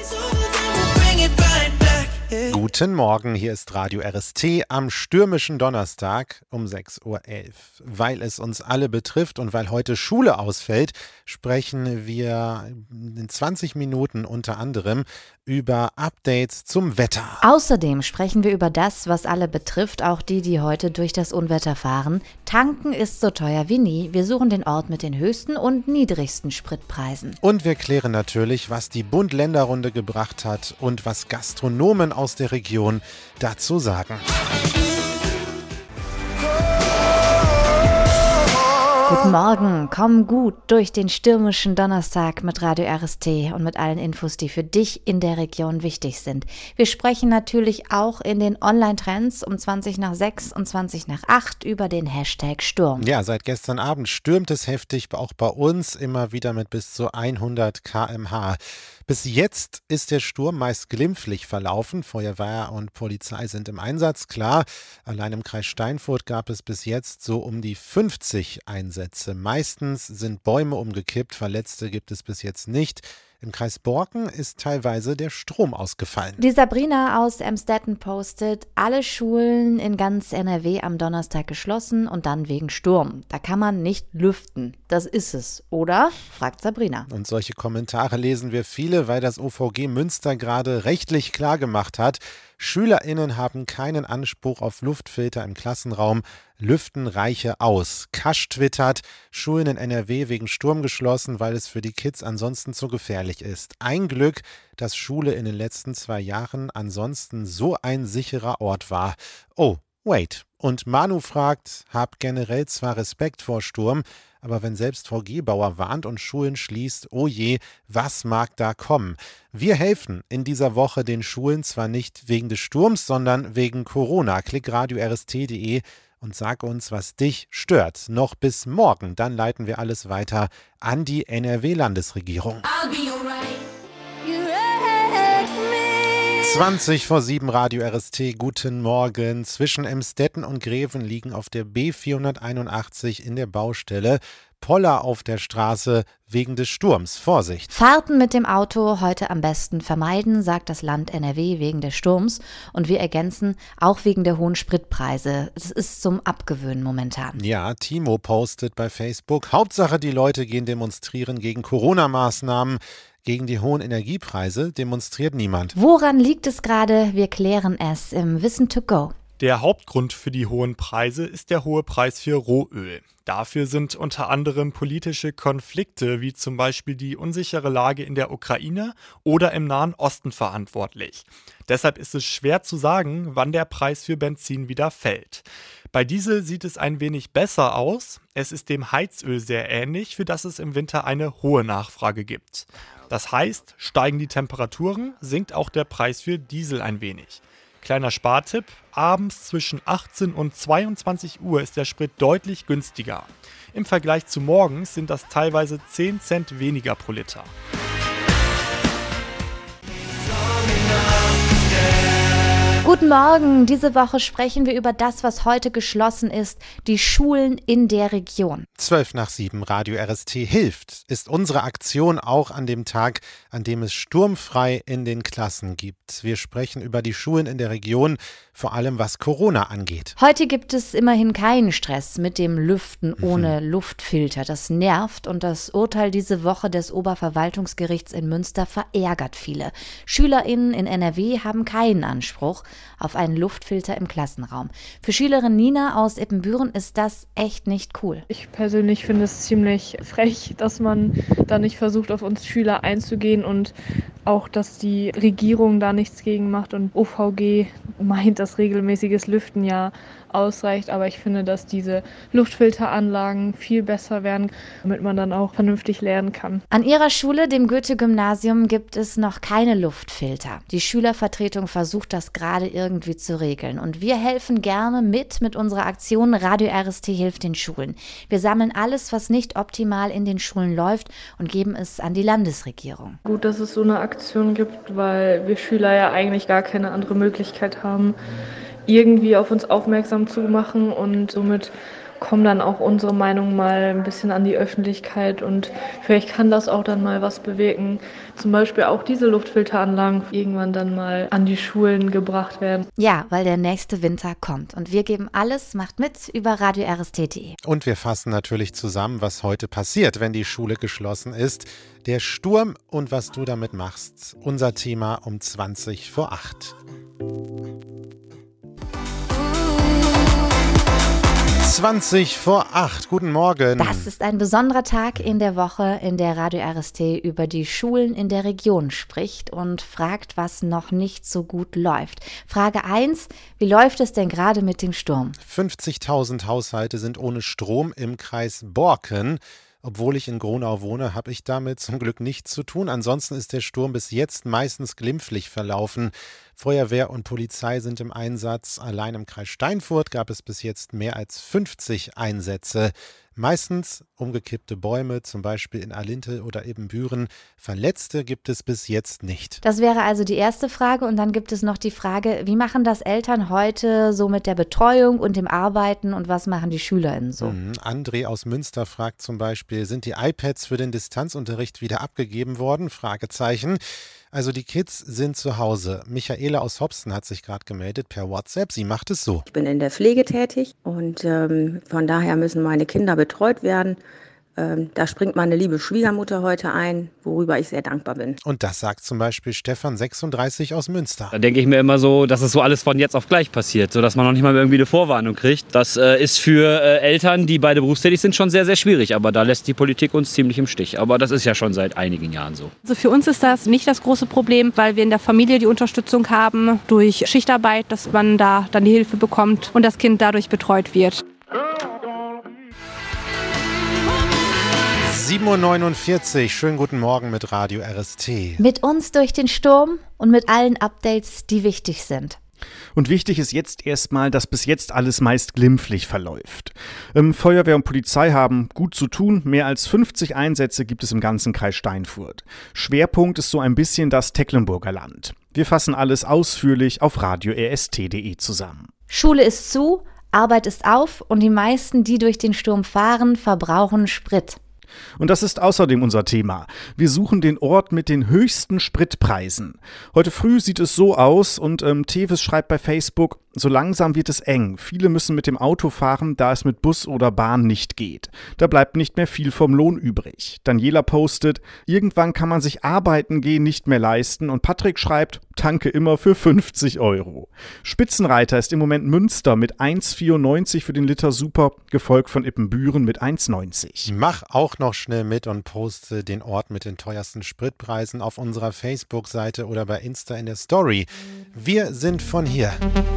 Guten Morgen, hier ist Radio RST am stürmischen Donnerstag um 6:11 Uhr. Weil es uns alle betrifft und weil heute Schule ausfällt, sprechen wir in 20 Minuten unter anderem über Updates zum Wetter. Außerdem sprechen wir über das, was alle betrifft, auch die heute durch das Unwetter fahren. Tanken ist so teuer wie nie. Wir suchen den Ort mit den höchsten und niedrigsten Spritpreisen. Und wir klären natürlich, was die Bund-Länder-Runde gebracht hat und was Gastronomen aus der Region dazu sagen. Guten Morgen, komm gut durch den stürmischen Donnerstag mit Radio RST und mit allen Infos, die für dich in der Region wichtig sind. Wir sprechen natürlich auch in den Online-Trends um 20 nach 6 und 20 nach 8 über den Hashtag Sturm. Ja, seit gestern Abend stürmt es heftig, auch bei uns, immer wieder mit bis zu 100 km/h. Bis jetzt ist der Sturm meist glimpflich verlaufen. Feuerwehr und Polizei sind im Einsatz, klar. Allein im Kreis Steinfurt gab es bis jetzt so um die 50 Einsätze. Meistens sind Bäume umgekippt, Verletzte gibt es bis jetzt nicht. Im Kreis Borken ist teilweise der Strom ausgefallen. Die Sabrina aus Emstetten postet, alle Schulen in ganz NRW am Donnerstag geschlossen und dann wegen Sturm. Da kann man nicht lüften. Das ist es, oder? Fragt Sabrina. Und solche Kommentare lesen wir viele, weil das OVG Münster gerade rechtlich klargemacht hat. SchülerInnen haben keinen Anspruch auf Luftfilter im Klassenraum. Lüften reiche aus. Kasch twittert, Schulen in NRW wegen Sturm geschlossen, weil es für die Kids ansonsten zu gefährlich ist. Ein Glück, dass Schule in den letzten 2 Jahren ansonsten so ein sicherer Ort war. Oh, wait. Und Manu fragt, hab generell zwar Respekt vor Sturm, aber wenn selbst Frau Gebauer warnt und Schulen schließt, oh je, was mag da kommen? Wir helfen in dieser Woche den Schulen zwar nicht wegen des Sturms, sondern wegen Corona. Klick radio-rst.de und sag uns, was dich stört. Noch bis morgen, dann leiten wir alles weiter an die NRW-Landesregierung. 20 vor 7 Radio RST, guten Morgen. Zwischen Emstetten und Greven liegen auf der B481 in der Baustelle Poller auf der Straße wegen des Sturms. Vorsicht! Fahrten mit dem Auto heute am besten vermeiden, sagt das Land NRW wegen des Sturms. Und wir ergänzen, auch wegen der hohen Spritpreise. Es ist zum Abgewöhnen momentan. Ja, Timo postet bei Facebook, Hauptsache die Leute gehen demonstrieren gegen Corona-Maßnahmen. Gegen die hohen Energiepreise demonstriert niemand. Woran liegt es gerade? Wir klären es im Wissen to go. Der Hauptgrund für die hohen Preise ist der hohe Preis für Rohöl. Dafür sind unter anderem politische Konflikte wie zum Beispiel die unsichere Lage in der Ukraine oder im Nahen Osten verantwortlich. Deshalb ist es schwer zu sagen, wann der Preis für Benzin wieder fällt. Bei Diesel sieht es ein wenig besser aus. Es ist dem Heizöl sehr ähnlich, für das es im Winter eine hohe Nachfrage gibt. Das heißt, steigen die Temperaturen, sinkt auch der Preis für Diesel ein wenig. Kleiner Spartipp, abends zwischen 18 und 22 Uhr ist der Sprit deutlich günstiger. Im Vergleich zu morgens sind das teilweise 10 Cent weniger pro Liter. Guten Morgen, diese Woche sprechen wir über das, was heute geschlossen ist, die Schulen in der Region. 12 nach 7, Radio RST hilft, ist unsere Aktion auch an dem Tag, an dem es sturmfrei in den Klassen gibt. Wir sprechen über die Schulen in der Region, vor allem was Corona angeht. Heute gibt es immerhin keinen Stress mit dem Lüften ohne Luftfilter. Das nervt und das Urteil diese Woche des Oberverwaltungsgerichts in Münster verärgert viele. SchülerInnen in NRW haben keinen Anspruch auf einen Luftfilter im Klassenraum. Für Schülerin Nina aus Ippenbüren ist das echt nicht cool. Ich persönlich finde es ziemlich frech, dass man da nicht versucht, auf uns Schüler einzugehen und auch, dass die Regierung da nichts gegen macht und OVG meint, dass regelmäßiges Lüften ja ausreicht, aber ich finde, dass diese Luftfilteranlagen viel besser werden, damit man dann auch vernünftig lernen kann. An ihrer Schule, dem Goethe-Gymnasium, gibt es noch keine Luftfilter. Die Schülervertretung versucht das gerade irgendwie zu regeln und wir helfen gerne mit unserer Aktion Radio RST hilft den Schulen. Wir sammeln alles, was nicht optimal in den Schulen läuft und geben es an die Landesregierung. Gut, dass es so eine Aktion gibt, weil wir Schüler ja eigentlich gar keine andere Möglichkeit haben, irgendwie auf uns aufmerksam zu machen und somit bekommen dann auch unsere Meinung mal ein bisschen an die Öffentlichkeit und vielleicht kann das auch dann mal was bewirken. Zum Beispiel auch diese Luftfilteranlagen irgendwann dann mal an die Schulen gebracht werden. Ja, weil der nächste Winter kommt und wir geben alles, macht mit über radiorst.de. Und wir fassen natürlich zusammen, was heute passiert, wenn die Schule geschlossen ist. Der Sturm und was du damit machst. Unser Thema um 7:20. 7:20. Guten Morgen. Das ist ein besonderer Tag in der Woche, in der Radio RST über die Schulen in der Region spricht und fragt, was noch nicht so gut läuft. Frage 1, wie läuft es denn gerade mit dem Sturm? 50.000 Haushalte sind ohne Strom im Kreis Borken. Obwohl ich in Gronau wohne, habe ich damit zum Glück nichts zu tun. Ansonsten ist der Sturm bis jetzt meistens glimpflich verlaufen. Feuerwehr und Polizei sind im Einsatz. Allein im Kreis Steinfurt gab es bis jetzt mehr als 50 Einsätze. Meistens umgekippte Bäume, zum Beispiel in Allinte oder Ibbenbüren. Verletzte gibt es bis jetzt nicht. Das wäre also die erste Frage. Und dann gibt es noch die Frage, wie machen das Eltern heute so mit der Betreuung und dem Arbeiten und was machen die SchülerInnen so? André aus Münster fragt zum Beispiel, sind die iPads für den Distanzunterricht wieder abgegeben worden? Fragezeichen. Also die Kids sind zu Hause. Michaela aus Hopsten hat sich gerade gemeldet per WhatsApp. Sie macht es so. Ich bin in der Pflege tätig und von daher müssen meine Kinder betreut werden. Da springt meine liebe Schwiegermutter heute ein, worüber ich sehr dankbar bin. Und das sagt zum Beispiel Stefan 36 aus Münster. Da denke ich mir immer so, dass es so alles von jetzt auf gleich passiert, sodass man noch nicht mal irgendwie eine Vorwarnung kriegt. Das ist für Eltern, die beide berufstätig sind, schon sehr, sehr schwierig. Aber da lässt die Politik uns ziemlich im Stich. Aber das ist ja schon seit einigen Jahren so. Also für uns ist das nicht das große Problem, weil wir in der Familie die Unterstützung haben durch Schichtarbeit, dass man da dann die Hilfe bekommt und das Kind dadurch betreut wird. 7:49 Uhr, schönen guten Morgen mit Radio RST. Mit uns durch den Sturm und mit allen Updates, die wichtig sind. Und wichtig ist jetzt erstmal, dass bis jetzt alles meist glimpflich verläuft. Feuerwehr und Polizei haben gut zu tun. Mehr als 50 Einsätze gibt es im ganzen Kreis Steinfurt. Schwerpunkt ist so ein bisschen das Tecklenburger Land. Wir fassen alles ausführlich auf radiorst.de zusammen. Schule ist zu, Arbeit ist auf und die meisten, die durch den Sturm fahren, verbrauchen Sprit. Und das ist außerdem unser Thema. Wir suchen den Ort mit den höchsten Spritpreisen. Heute früh sieht es so aus und Tevis schreibt bei Facebook, so langsam wird es eng. Viele müssen mit dem Auto fahren, da es mit Bus oder Bahn nicht geht. Da bleibt nicht mehr viel vom Lohn übrig. Daniela postet, irgendwann kann man sich arbeiten gehen nicht mehr leisten. Und Patrick schreibt, tanke immer für 50 €. Spitzenreiter ist im Moment Münster mit 1,94 für den Liter Super, gefolgt von Ippenbüren mit 1,90. Mach auch noch schnell mit und poste den Ort mit den teuersten Spritpreisen auf unserer Facebook-Seite oder bei Insta in der Story. Wir sind von hier.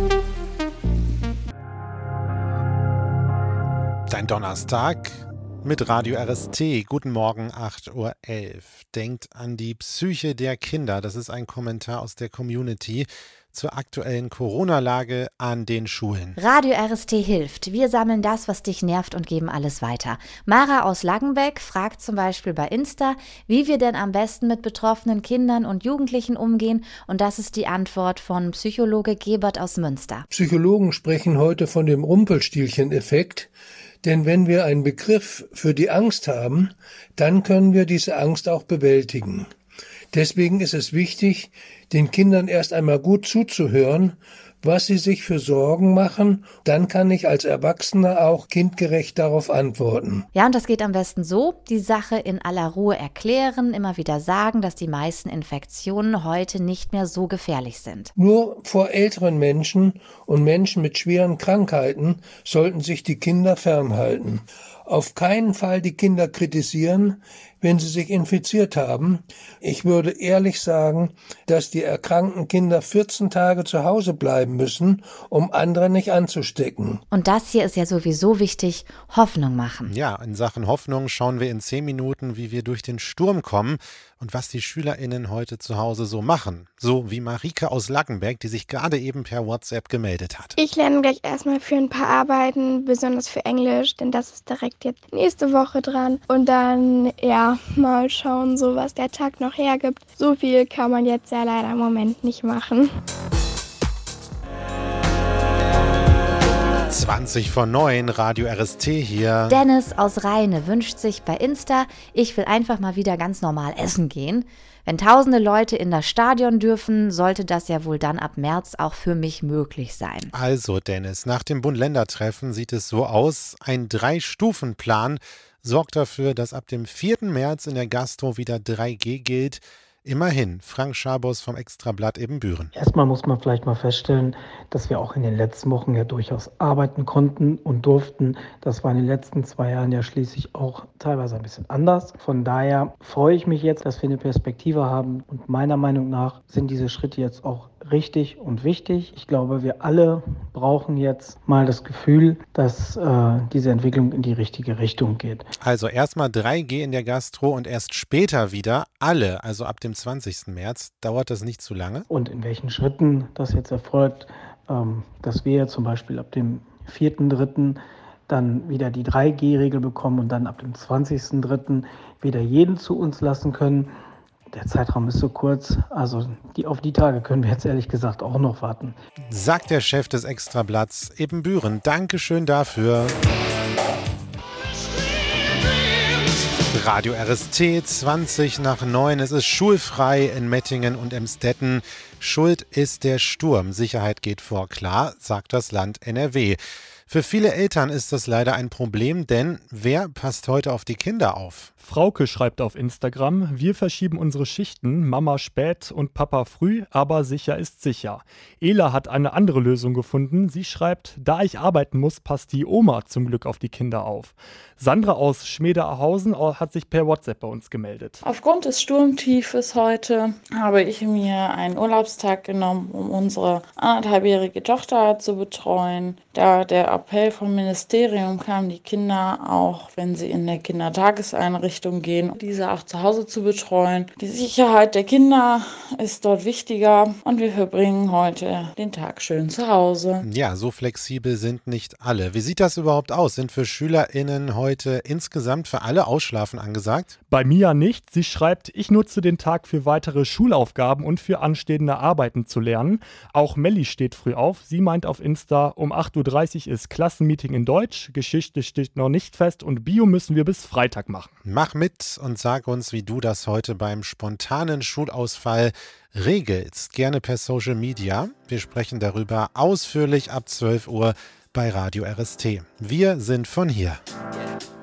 Dein Donnerstag mit Radio RST. Guten Morgen, 8:11 Uhr. Denkt an die Psyche der Kinder. Das ist ein Kommentar aus der Community zur aktuellen Corona-Lage an den Schulen. Radio RST hilft. Wir sammeln das, was dich nervt und geben alles weiter. Mara aus Langenbeck fragt zum Beispiel bei Insta, wie wir denn am besten mit betroffenen Kindern und Jugendlichen umgehen. Und das ist die Antwort von Psychologe Gebert aus Münster. Psychologen sprechen heute von dem Rumpelstilzchen-Effekt. Denn wenn wir einen Begriff für die Angst haben, dann können wir diese Angst auch bewältigen. Deswegen ist es wichtig, den Kindern erst einmal gut zuzuhören, was sie sich für Sorgen machen. Dann kann ich als Erwachsener auch kindgerecht darauf antworten. Ja, und das geht am besten so, die Sache in aller Ruhe erklären, immer wieder sagen, dass die meisten Infektionen heute nicht mehr so gefährlich sind. Nur vor älteren Menschen und Menschen mit schweren Krankheiten sollten sich die Kinder fernhalten. Auf keinen Fall die Kinder kritisieren, wenn sie sich infiziert haben. Ich würde ehrlich sagen, dass die erkrankten Kinder 14 Tage zu Hause bleiben müssen, um andere nicht anzustecken. Und das hier ist ja sowieso wichtig, Hoffnung machen. Ja, in Sachen Hoffnung schauen wir in 10 Minuten, wie wir durch den Sturm kommen und was die SchülerInnen heute zu Hause so machen. So wie Marike aus Lackenberg, die sich gerade eben per WhatsApp gemeldet hat. Ich lerne gleich erstmal für ein paar Arbeiten, besonders für Englisch, denn das ist direkt jetzt nächste Woche dran. Und dann, mal schauen, so was der Tag noch hergibt. So viel kann man jetzt ja leider im Moment nicht machen. 20:09, Radio RST hier. Dennis aus Rheine wünscht sich bei Insta, ich will einfach mal wieder ganz normal essen gehen. Wenn tausende Leute in das Stadion dürfen, sollte das ja wohl dann ab März auch für mich möglich sein. Also Dennis, nach dem Bund-Länder-Treffen sieht es so aus, ein 3-Stufen-Plan sorgt dafür, dass ab dem 4. März in der Gastro wieder 3G gilt. Immerhin, Frank Schabus vom Extrablatt Ebenbüren. Erstmal muss man vielleicht mal feststellen, dass wir auch in den letzten Wochen ja durchaus arbeiten konnten und durften. Das war in den letzten 2 Jahren ja schließlich auch teilweise ein bisschen anders. Von daher freue ich mich jetzt, dass wir eine Perspektive haben. Und meiner Meinung nach sind diese Schritte jetzt auch richtig und wichtig. Ich glaube, wir alle brauchen jetzt mal das Gefühl, dass diese Entwicklung in die richtige Richtung geht. Also erstmal 3G in der Gastro und erst später wieder alle, also ab dem 20. März. Dauert das nicht zu lange? Und in welchen Schritten das jetzt erfolgt, dass wir zum Beispiel ab dem 4.3. dann wieder die 3G-Regel bekommen und dann ab dem 20.3. wieder jeden zu uns lassen können. Der Zeitraum ist so kurz, also auf die Tage können wir jetzt ehrlich gesagt auch noch warten. Sagt der Chef des Extrablatts Ebenbüren. Dankeschön dafür. Radio RST 20:09. Es ist schulfrei in Mettingen und Emstetten. Schuld ist der Sturm. Sicherheit geht vor. Klar, sagt das Land NRW. Für viele Eltern ist das leider ein Problem, denn wer passt heute auf die Kinder auf? Frauke schreibt auf Instagram, wir verschieben unsere Schichten, Mama spät und Papa früh, aber sicher ist sicher. Ela hat eine andere Lösung gefunden. Sie schreibt, da ich arbeiten muss, passt die Oma zum Glück auf die Kinder auf. Sandra aus Schmederhausen hat sich per WhatsApp bei uns gemeldet. Aufgrund des Sturmtiefes heute habe ich mir einen Urlaubstag genommen, um unsere 1,5-jährige Tochter zu betreuen. Da der Appell vom Ministerium kam, die Kinder, auch wenn sie in der Kindertageseinrichtung gehen, diese auch zu Hause zu betreuen. Die Sicherheit der Kinder ist dort wichtiger und wir verbringen heute den Tag schön zu Hause. Ja, so flexibel sind nicht alle. Wie sieht das überhaupt aus? Sind für SchülerInnen heute insgesamt für alle Ausschlafen angesagt? Bei Mia nicht. Sie schreibt, ich nutze den Tag für weitere Schulaufgaben und für anstehende Arbeiten zu lernen. Auch Melli steht früh auf. Sie meint auf Insta, um 8:30 Uhr ist Klassenmeeting in Deutsch, Geschichte steht noch nicht fest und Bio müssen wir bis Freitag machen. Mach mit und sag uns, wie du das heute beim spontanen Schulausfall regelst. Gerne per Social Media. Wir sprechen darüber ausführlich ab 12 Uhr bei Radio RST. Wir sind von hier.